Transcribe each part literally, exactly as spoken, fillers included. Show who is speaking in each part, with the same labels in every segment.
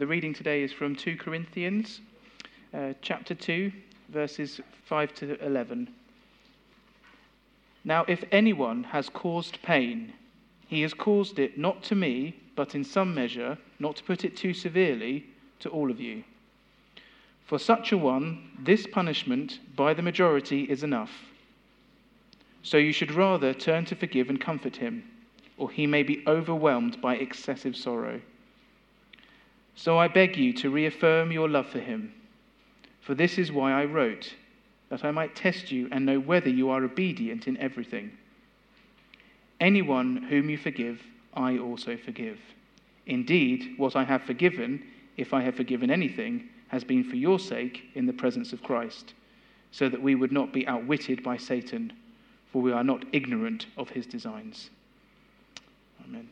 Speaker 1: The reading today is from Second Corinthians, uh, chapter two, verses five to eleven. Now, if anyone has caused pain, he has caused it not to me, but in some measure, not to put it too severely, to all of you. For such a one, this punishment by the majority is enough. So you should rather turn to forgive and comfort him, or he may be overwhelmed by excessive sorrow. So I beg you to reaffirm your love for him. For this is why I wrote, that I might test you and know whether you are obedient in everything. Anyone whom you forgive, I also forgive. Indeed, what I have forgiven, if I have forgiven anything, has been for your sake in the presence of Christ, so that we would not be outwitted by Satan, for we are not ignorant of his designs. Amen.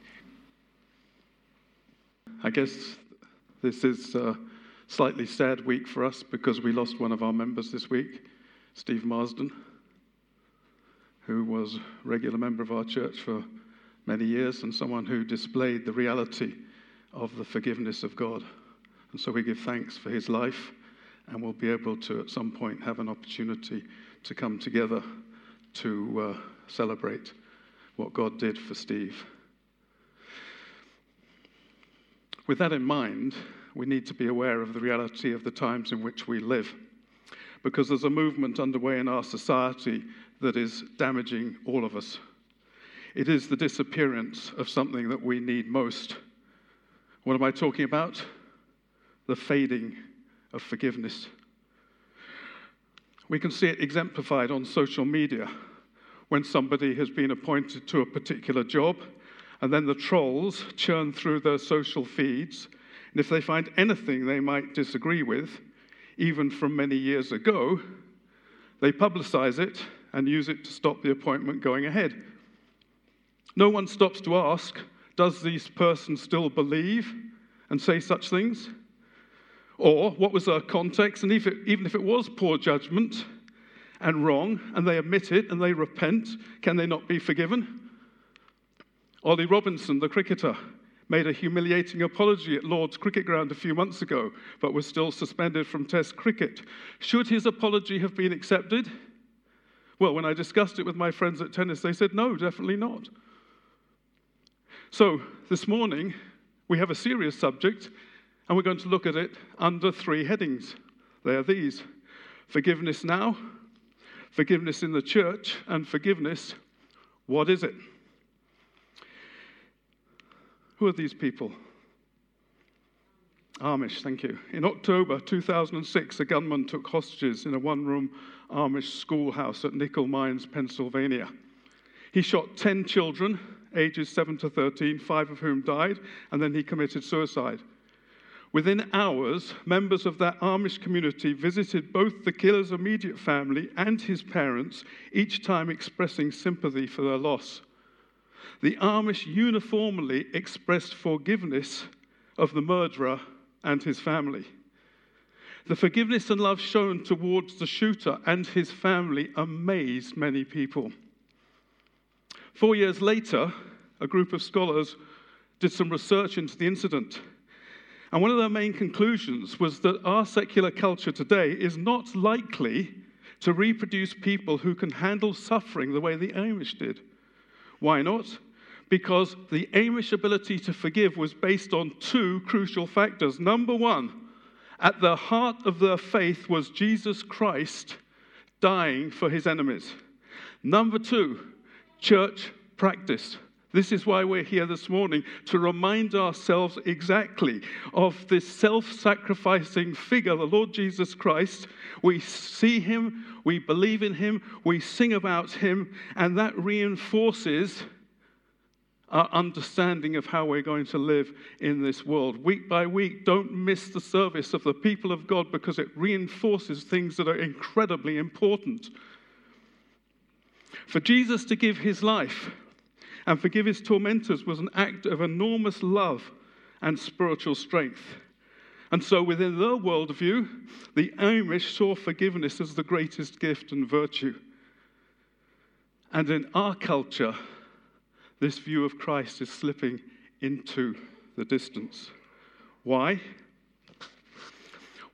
Speaker 2: I guess this is a slightly sad week for us because we lost one of our members this week, Steve Marsden, who was a regular member of our church for many years and someone who displayed the reality of the forgiveness of God. And so we give thanks for his life, and we'll be able to at some point have an opportunity to come together to uh, celebrate what God did for Steve. With that in mind, we need to be aware of the reality of the times in which we live, because there's a movement underway in our society that is damaging all of us. It is the disappearance of something that we need most. What am I talking about? The fading of forgiveness. We can see it exemplified on social media when somebody has been appointed to a particular job, and then the trolls churn through their social feeds, and if they find anything they might disagree with, even from many years ago, they publicize it and use it to stop the appointment going ahead. No one stops to ask, does this person still believe and say such things? Or what was their context? And if it, even if it was poor judgment and wrong, and they admit it and they repent, can they not be forgiven? Ollie Robinson, the cricketer, made a humiliating apology at Lord's Cricket Ground a few months ago, but was still suspended from Test cricket. Should his apology have been accepted? Well, when I discussed it with my friends at tennis, they said, no, definitely not. So, this morning, we have a serious subject, and we're going to look at it under three headings. They are these: forgiveness now, forgiveness in the church, and forgiveness, what is it? Who are these people? Amish, thank you. In October two thousand six, a gunman took hostages in a one-room Amish schoolhouse at Nickel Mines, Pennsylvania. He shot ten children, ages seven to thirteen, five of whom died, and then he committed suicide. Within hours, members of that Amish community visited both the killer's immediate family and his parents, each time expressing sympathy for their loss. The Amish uniformly expressed forgiveness of the murderer and his family. The forgiveness and love shown towards the shooter and his family amazed many people. Four years later, a group of scholars did some research into the incident. And one of their main conclusions was that our secular culture today is not likely to reproduce people who can handle suffering the way the Amish did. Why not? Because the Amish ability to forgive was based on two crucial factors. Number one, at the heart of their faith was Jesus Christ dying for his enemies. Number two, church practice. This is why we're here this morning, to remind ourselves exactly of this self-sacrificing figure, the Lord Jesus Christ. We see him, we believe in him, we sing about him, and that reinforces our understanding of how we're going to live in this world. Week by week, don't miss the service of the people of God, because it reinforces things that are incredibly important. For Jesus to give his life and forgive his tormentors was an act of enormous love and spiritual strength. And so within their worldview, the Amish saw forgiveness as the greatest gift and virtue. And in our culture, this view of Christ is slipping into the distance. Why?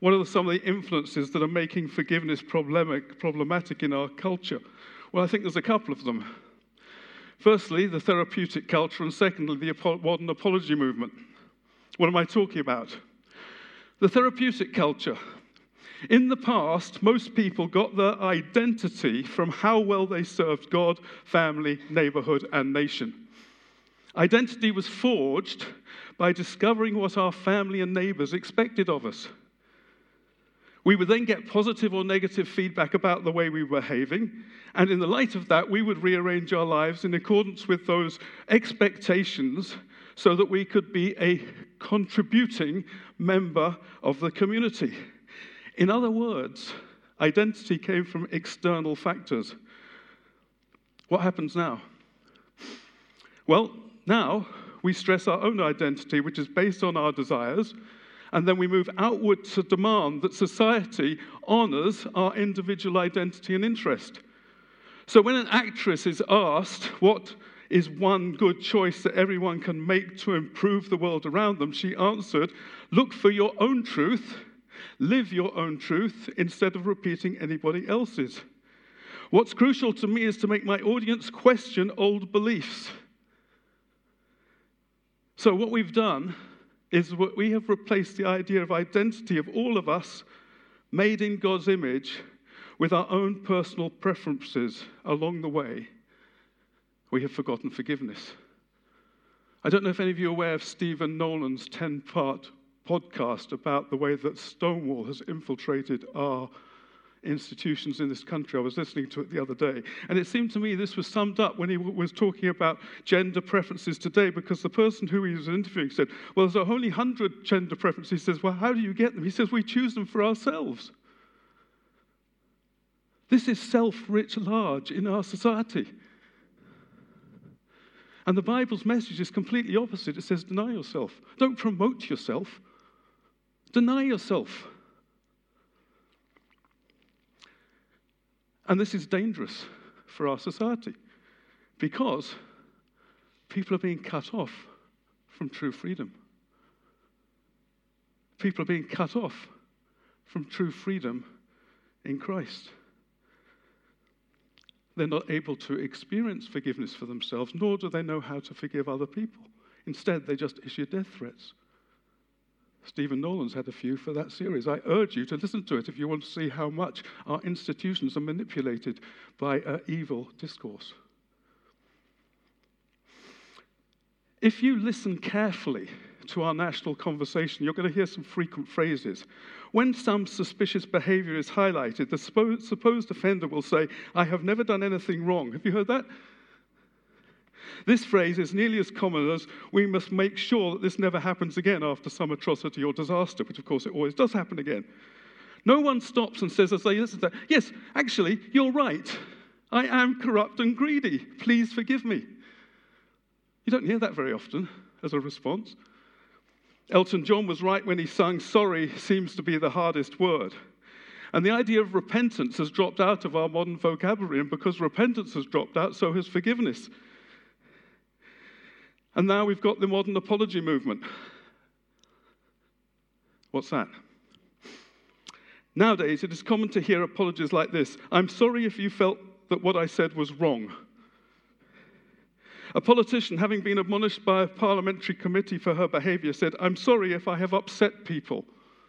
Speaker 2: What are some of the influences that are making forgiveness problematic, problematic in our culture? Well, I think there's a couple of them. Firstly, the therapeutic culture, and secondly, the apo- modern apology movement. What am I talking about? The therapeutic culture. In the past, most people got their identity from how well they served God, family, neighborhood, and nation. Identity was forged by discovering what our family and neighbors expected of us. We would then get positive or negative feedback about the way we were behaving, and in the light of that, we would rearrange our lives in accordance with those expectations so that we could be a contributing member of the community. In other words, identity came from external factors. What happens now? Well, now we stress our own identity, which is based on our desires, and then we move outward to demand that society honors our individual identity and interest. So when an actress is asked what is one good choice that everyone can make to improve the world around them, she answered, look for your own truth, live your own truth, instead of repeating anybody else's. What's crucial to me is to make my audience question old beliefs. So what we've done is what we have replaced the idea of identity of all of us made in God's image with our own personal preferences along the way. We have forgotten forgiveness. I don't know if any of you are aware of Stephen Nolan's ten-part podcast about the way that Stonewall has infiltrated our institutions in this country. I was listening to it the other day, and it seemed to me this was summed up when he w- was talking about gender preferences today, because the person who he was interviewing said, well, there's only one hundred gender preferences. He says, well, how do you get them? He says, we choose them for ourselves. This is self-writ large in our society. And the Bible's message is completely opposite. It says, deny yourself. Don't promote yourself. Deny yourself. And this is dangerous for our society because people are being cut off from true freedom. People are being cut off from true freedom in Christ. They're not able to experience forgiveness for themselves, nor do they know how to forgive other people. Instead, they just issue death threats. Stephen Nolan's had a few for that series. I urge you to listen to it if you want to see how much our institutions are manipulated by uh, evil discourse. If you listen carefully to our national conversation, you're going to hear some frequent phrases. When some suspicious behavior is highlighted, the suppo- supposed offender will say, I have never done anything wrong. Have you heard that? This phrase is nearly as common as we must make sure that this never happens again after some atrocity or disaster, which of course it always does happen again. No one stops and says, as they listen to that, yes, actually, you're right. I am corrupt and greedy. Please forgive me. You don't hear that very often as a response. Elton John was right when he sung, sorry seems to be the hardest word. And the idea of repentance has dropped out of our modern vocabulary, and because repentance has dropped out, so has forgiveness. And now we've got the modern apology movement. What's that? Nowadays, it is common to hear apologies like this. I'm sorry if you felt that what I said was wrong. A politician, having been admonished by a parliamentary committee for her behavior, said, I'm sorry if I have upset people.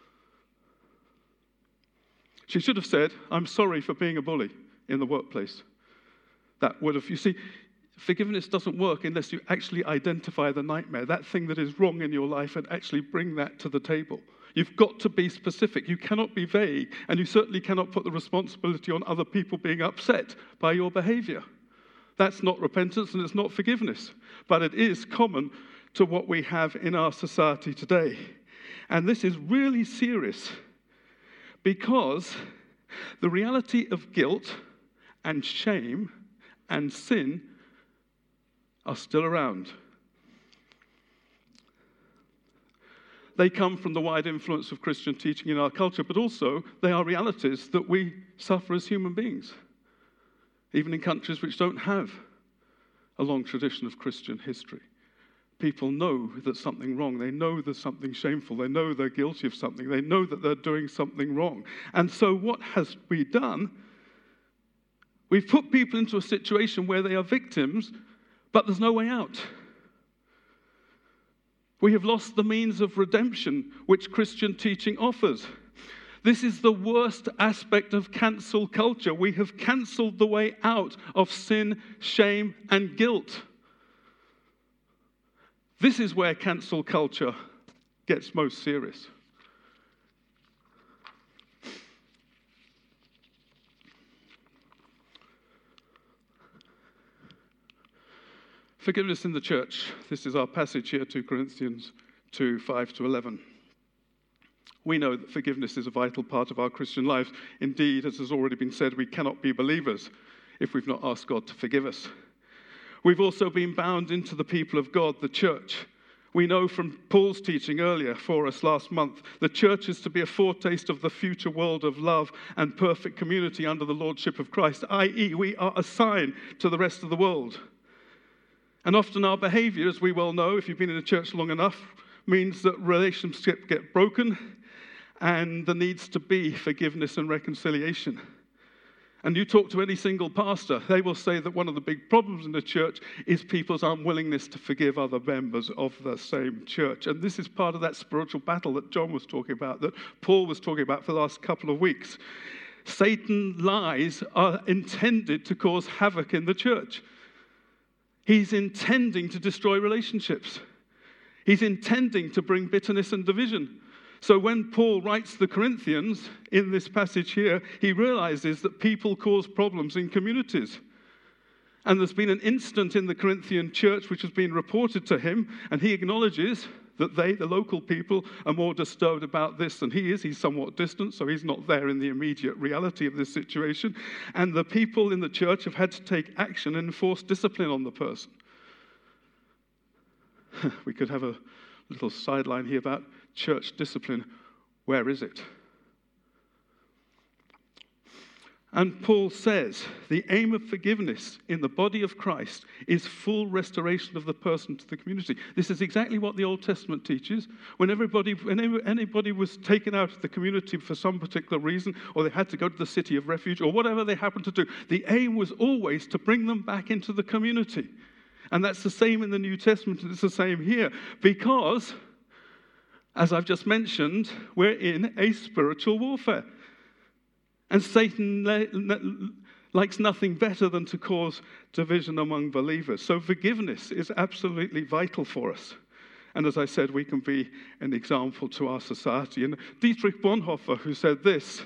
Speaker 2: She should have said, I'm sorry for being a bully in the workplace. That would have, you see, forgiveness doesn't work unless you actually identify the nightmare, that thing that is wrong in your life, and actually bring that to the table. You've got to be specific. You cannot be vague, and you certainly cannot put the responsibility on other people being upset by your behavior. That's not repentance, and it's not forgiveness. But it is common to what we have in our society today. And this is really serious because the reality of guilt and shame and sin are still around. They come from the wide influence of Christian teaching in our culture, but also they are realities that we suffer as human beings, even in countries which don't have a long tradition of Christian history. people know that something wrong. They know there's something shameful. They know they're guilty of something. They know that they're doing something wrong. And so what has we done? We've put people into a situation where they are victims, but there's no way out. We have lost the means of redemption which Christian teaching offers. This is the worst aspect of cancel culture. We have cancelled the way out of sin, shame, and guilt. This is where cancel culture gets most serious. Forgiveness in the church. This is our passage here, two Corinthians two, five to eleven. We know that forgiveness is a vital part of our Christian lives. Indeed, as has already been said, we cannot be believers if we've not asked God to forgive us. We've also been bound into the people of God, the church. We know from Paul's teaching earlier for us last month, the church is to be a foretaste of the future world of love and perfect community under the lordship of Christ, that is, we are a sign to the rest of the world. And often our behavior, as we well know, if you've been in a church long enough, means that relationships get broken and there needs to be forgiveness and reconciliation. And you talk to any single pastor, they will say that one of the big problems in the church is people's unwillingness to forgive other members of the same church. And this is part of that spiritual battle that John was talking about, that Paul was talking about for the last couple of weeks. Satan's lies are intended to cause havoc in the church. He's intending to destroy relationships. He's intending to bring bitterness and division. So when Paul writes the Corinthians in this passage here, he realizes that people cause problems in communities. And there's been an incident in the Corinthian church which has been reported to him, and he acknowledges that they, the local people, are more disturbed about this than he is. He's somewhat distant, so he's not there in the immediate reality of this situation. And the people in the church have had to take action and enforce discipline on the person. We could have a little sideline here about church discipline. Where is it? And Paul says the aim of forgiveness in the body of Christ is full restoration of the person to the community. This is exactly what the Old Testament teaches. When everybody, when anybody was taken out of the community for some particular reason, or they had to go to the city of refuge, or whatever they happened to do, the aim was always to bring them back into the community. And that's the same in the New Testament, and it's the same here. Because, as I've just mentioned, we're in a spiritual warfare. And Satan likes nothing better than to cause division among believers. So forgiveness is absolutely vital for us. And as I said, we can be an example to our society. And Dietrich Bonhoeffer, who said this,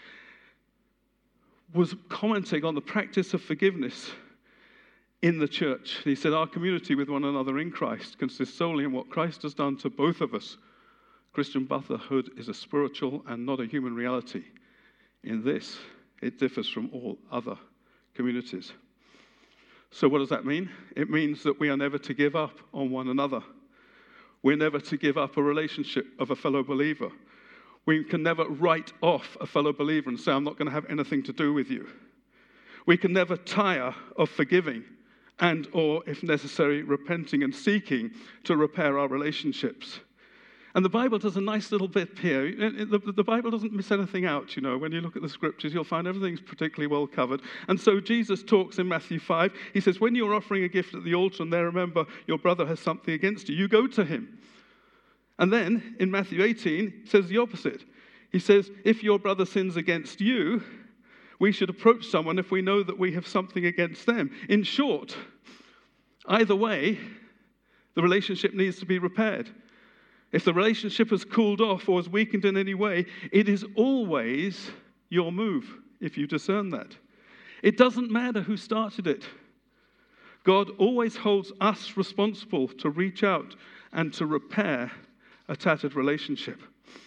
Speaker 2: was commenting on the practice of forgiveness in the church. He said, our community with one another in Christ consists solely in what Christ has done to both of us. Christian brotherhood is a spiritual and not a human reality. In this, it differs from all other communities. So what does that mean? It means that we are never to give up on one another. We're never to give up a relationship of a fellow believer. We can never write off a fellow believer and say, I'm not going to have anything to do with you. We can never tire of forgiving and or, if necessary, repenting and seeking to repair our relationships. And the Bible does a nice little bit here. The, the Bible doesn't miss anything out, you know. When you look at the scriptures, you'll find everything's particularly well covered. And so Jesus talks in Matthew five. He says, when you're offering a gift at the altar and there, remember, your brother has something against you, you go to him. And then in Matthew eighteen, he says the opposite. He says, if your brother sins against you, we should approach someone if we know that we have something against them. In short, either way, the relationship needs to be repaired. If the relationship has cooled off or is weakened in any way, it is always your move, if you discern that. It doesn't matter who started it. God always holds us responsible to reach out and to repair a tattered relationship.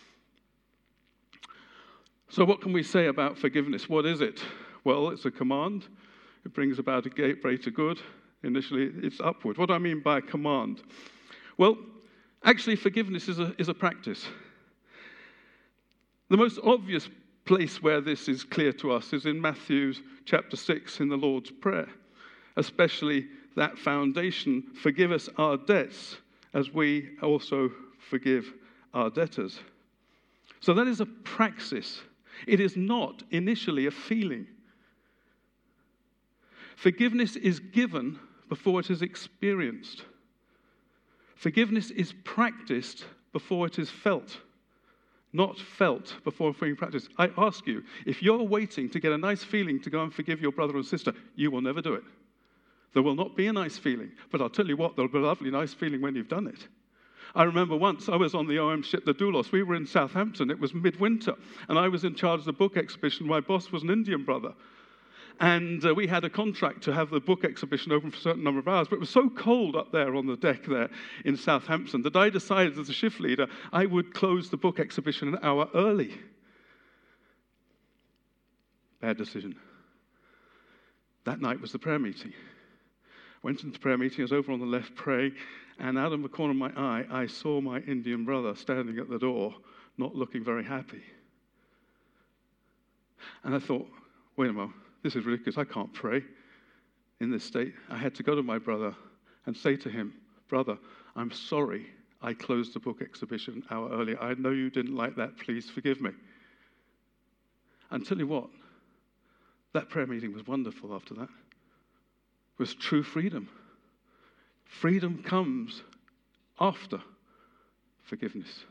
Speaker 2: So what can we say about forgiveness? What is it? Well, it's a command. It brings about a gateway to good. Initially, it's upward. What do I mean by a command? Well, actually, forgiveness is a, is a practice. The most obvious place where this is clear to us is in Matthew chapter six in the Lord's Prayer, especially that foundation, forgive us our debts as we also forgive our debtors. So that is a praxis. It is not initially a feeling. Forgiveness is given before it is experienced. Forgiveness is practiced before it is felt, not felt before being practiced. I ask you, if you're waiting to get a nice feeling to go and forgive your brother or sister, you will never do it. There will not be a nice feeling, but I'll tell you what, there'll be a lovely nice feeling when you've done it. I remember once I was on the O M ship, the Doulos. We were in Southampton. It was midwinter, and I was in charge of the book exhibition. My boss was an Indian brother. And uh, we had a contract to have the book exhibition open for a certain number of hours, but it was so cold up there on the deck there in Southampton that I decided as a shift leader I would close the book exhibition an hour early. Bad decision. That night was the prayer meeting. Went into the prayer meeting, I was over on the left praying, and out of the corner of my eye, I saw my Indian brother standing at the door, not looking very happy. And I thought, wait a moment. This is ridiculous. I can't pray in this state. I had to go to my brother and say to him, brother, I'm sorry I closed the book exhibition an hour earlier. I know you didn't like that. Please forgive me. And tell you what, that prayer meeting was wonderful after that. It was true freedom. Freedom comes after forgiveness.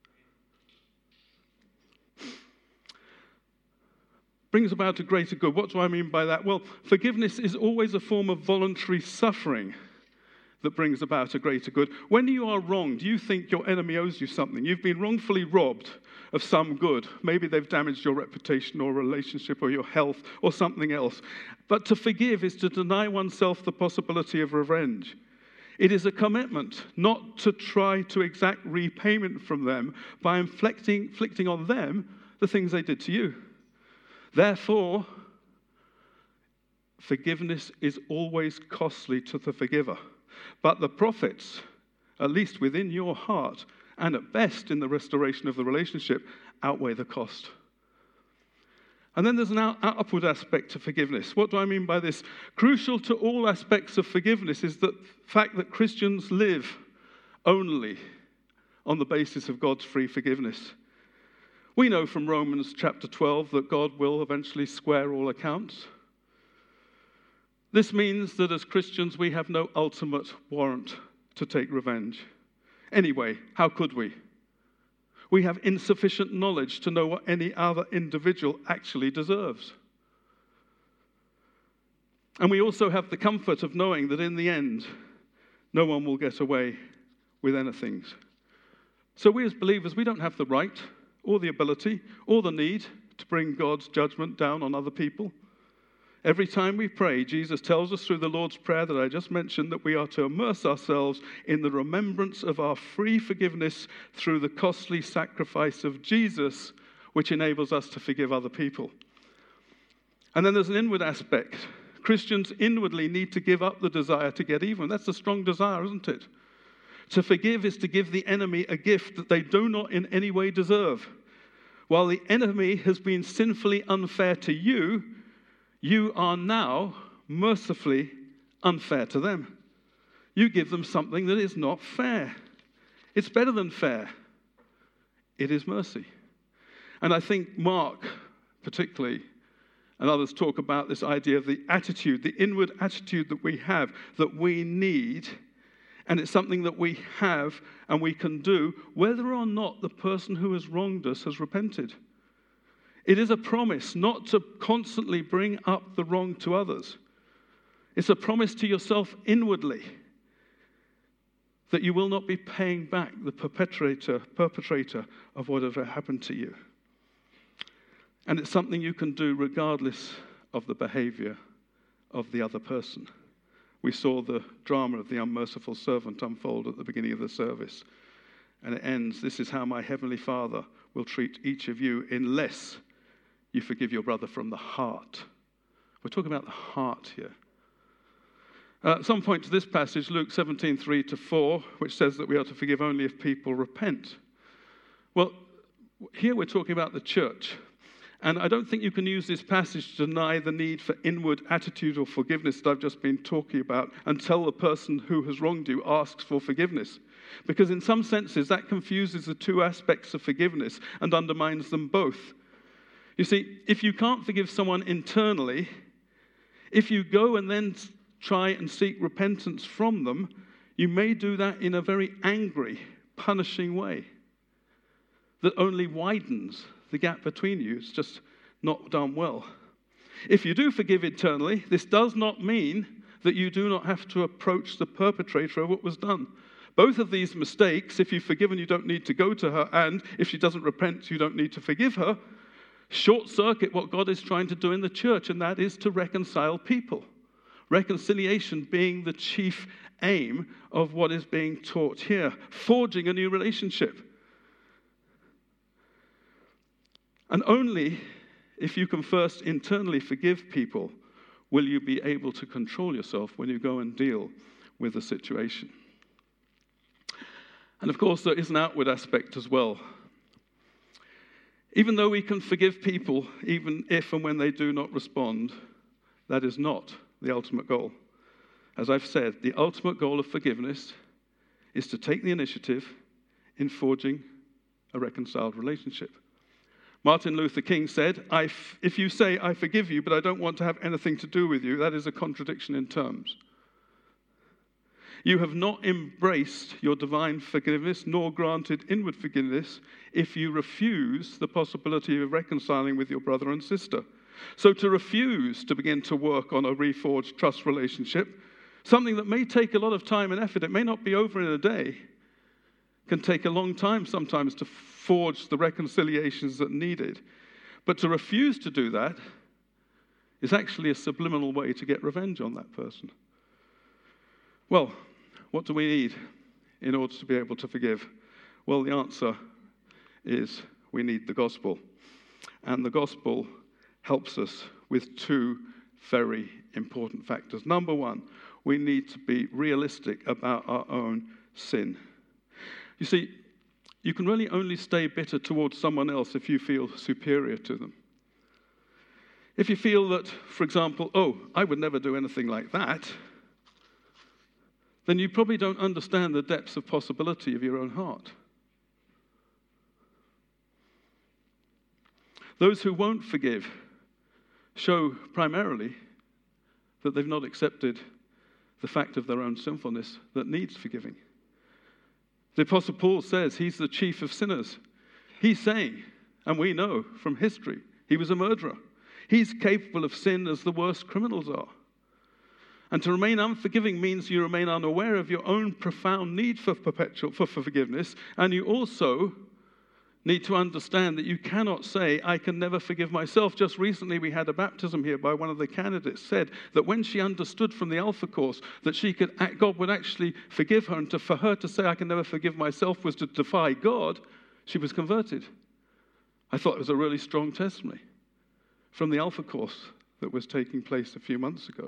Speaker 2: Brings about a greater good. What do I mean by that? Well, forgiveness is always a form of voluntary suffering that brings about a greater good. When you are wronged, you think your enemy owes you something. You've been wrongfully robbed of some good. Maybe they've damaged your reputation or relationship or your health or something else. But to forgive is to deny oneself the possibility of revenge. It is a commitment not to try to exact repayment from them by inflicting, inflicting on them the things they did to you. Therefore, forgiveness is always costly to the forgiver. But the profits, at least within your heart, and at best in the restoration of the relationship, outweigh the cost. And then there's an upward aspect to forgiveness. What do I mean by this? Crucial to all aspects of forgiveness is the fact that Christians live only on the basis of God's free forgiveness. We know from Romans chapter twelve that God will eventually square all accounts. This means that as Christians we have no ultimate warrant to take revenge. Anyway, how could we? We have insufficient knowledge to know what any other individual actually deserves. And we also have the comfort of knowing that in the end, no one will get away with anything. So we as believers, we don't have the right or the ability, or the need to bring God's judgment down on other people. Every time we pray, Jesus tells us through the Lord's Prayer that I just mentioned that we are to immerse ourselves in the remembrance of our free forgiveness through the costly sacrifice of Jesus, which enables us to forgive other people. And then there's an inward aspect. Christians inwardly need to give up the desire to get even. That's a strong desire, isn't it? To forgive is to give the enemy a gift that they do not in any way deserve. While the enemy has been sinfully unfair to you, you are now mercifully unfair to them. You give them something that is not fair. It's better than fair. It is mercy. And I think Mark, particularly, and others talk about this idea of the attitude, the inward attitude that we have, that we need. And it's something that we have and we can do whether or not the person who has wronged us has repented. It is a promise not to constantly bring up the wrong to others. It's a promise to yourself inwardly that you will not be paying back the perpetrator, perpetrator of whatever happened to you. And it's something you can do regardless of the behavior of the other person. We saw the drama of the unmerciful servant unfold at the beginning of the service. And it ends, this is how my heavenly Father will treat each of you unless you forgive your brother from the heart. We're talking about the heart here. Uh, at some point to this passage, Luke seventeen, three to four, which says that we are to forgive only if people repent. Well, here we're talking about the church. And I don't think you can use this passage to deny the need for inward attitude or forgiveness that I've just been talking about until the person who has wronged you asks for forgiveness. Because in some senses, that confuses the two aspects of forgiveness and undermines them both. You see, if you can't forgive someone internally, if you go and then try and seek repentance from them, you may do that in a very angry, punishing way that only widens the gap between you. It's just not done well. If you do forgive internally, this does not mean that you do not have to approach the perpetrator of what was done. Both of these mistakes, if you've forgiven, you don't need to go to her, and if she doesn't repent, you don't need to forgive her, short-circuit what God is trying to do in the church, and that is to reconcile people. Reconciliation being the chief aim of what is being taught here, forging a new relationship. And only if you can first internally forgive people will you be able to control yourself when you go and deal with the situation. And of course, there is an outward aspect as well. Even though we can forgive people, even if and when they do not respond, that is not the ultimate goal. As I've said, the ultimate goal of forgiveness is to take the initiative in forging a reconciled relationship. Martin Luther King said, I f- if you say, I forgive you, but I don't want to have anything to do with you, that is a contradiction in terms. You have not embraced your divine forgiveness, nor granted inward forgiveness, if you refuse the possibility of reconciling with your brother and sister. So to refuse to begin to work on a reforged trust relationship, something that may take a lot of time and effort, it may not be over in a day, can take a long time sometimes to forge the reconciliations that are needed. But to refuse to do that is actually a subliminal way to get revenge on that person. Well, what do we need in order to be able to forgive? Well, the answer is we need the gospel. And the gospel helps us with two very important factors. Number one, we need to be realistic about our own sin. You see, you can really only stay bitter towards someone else if you feel superior to them. If you feel that, for example, oh, I would never do anything like that, then you probably don't understand the depths of possibility of your own heart. Those who won't forgive show primarily that they've not accepted the fact of their own sinfulness that needs forgiving. The Apostle Paul says he's the chief of sinners. He's saying, and we know from history, he was a murderer. He's capable of sin as the worst criminals are. And to remain unforgiving means you remain unaware of your own profound need for perpetual for, for forgiveness, and you also need to understand that you cannot say, I can never forgive myself. Just recently we had a baptism here by one of the candidates said that when she understood from the Alpha course that she could, God would actually forgive her, and to, for her to say, I can never forgive myself, was to defy God, she was converted. I thought it was a really strong testimony from the Alpha course that was taking place a few months ago.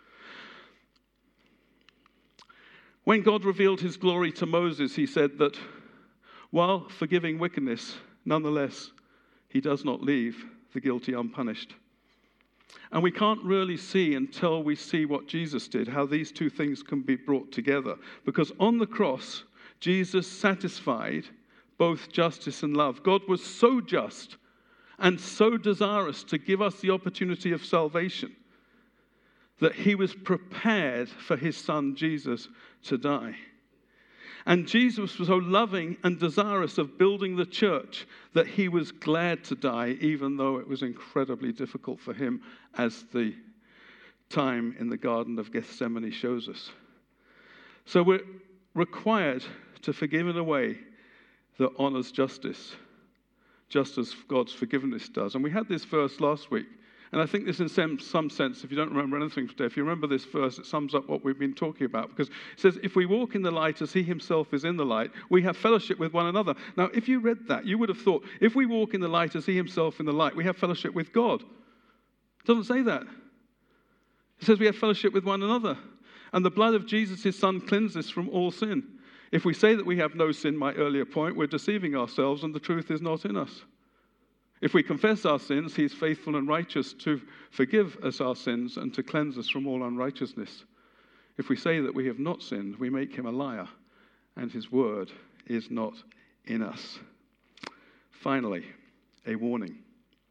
Speaker 2: When God revealed his glory to Moses, he said that while forgiving wickedness, nonetheless, he does not leave the guilty unpunished. And we can't really see until we see what Jesus did, how these two things can be brought together. Because on the cross, Jesus satisfied both justice and love. God was so just and so desirous to give us the opportunity of salvation that he was prepared for his son Jesus to die. And Jesus was so loving and desirous of building the church that he was glad to die, even though it was incredibly difficult for him, as the time in the Garden of Gethsemane shows us. So we're required to forgive in a way that honors justice, just as God's forgiveness does. And we had this verse last week. And I think this, in some, some sense, if you don't remember anything today, if you remember this verse, it sums up what we've been talking about. Because it says, if we walk in the light as he himself is in the light, we have fellowship with one another. Now, if you read that, you would have thought, if we walk in the light as he himself in the light, we have fellowship with God. It doesn't say that. It says we have fellowship with one another. And the blood of Jesus, his son, cleanses us from all sin. If we say that we have no sin, my earlier point, we're deceiving ourselves and the truth is not in us. If we confess our sins, he is faithful and righteous to forgive us our sins and to cleanse us from all unrighteousness. If we say that we have not sinned, we make him a liar, and his word is not in us. Finally, a warning.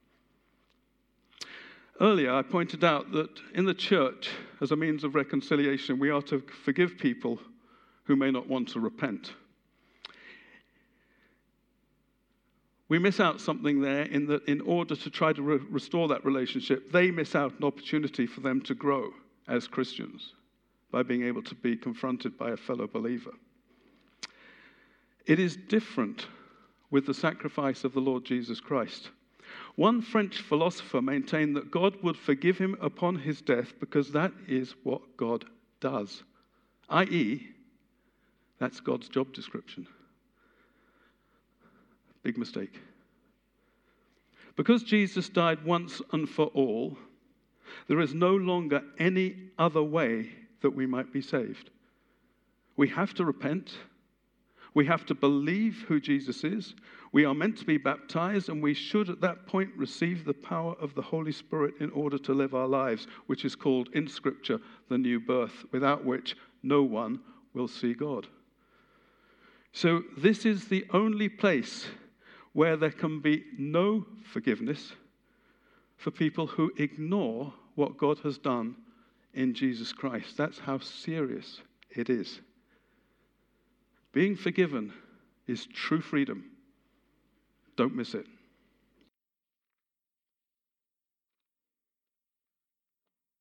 Speaker 2: Earlier, I pointed out that in the church, as a means of reconciliation, we are to forgive people who may not want to repent. We miss out something there in that in order to try to re- restore that relationship, they miss out an opportunity for them to grow as Christians by being able to be confronted by a fellow believer. It is different with the sacrifice of the Lord Jesus Christ. One French philosopher maintained that God would forgive him upon his death because that is what God does, that is, that's God's job description. Big mistake. Because Jesus died once and for all, there is no longer any other way that we might be saved. We have to repent. We have to believe who Jesus is. We are meant to be baptized, and we should at that point receive the power of the Holy Spirit in order to live our lives, which is called in Scripture the new birth, without which no one will see God. So this is the only place where there can be no forgiveness for people who ignore what God has done in Jesus Christ. That's how serious it is. Being forgiven is true freedom. Don't miss it.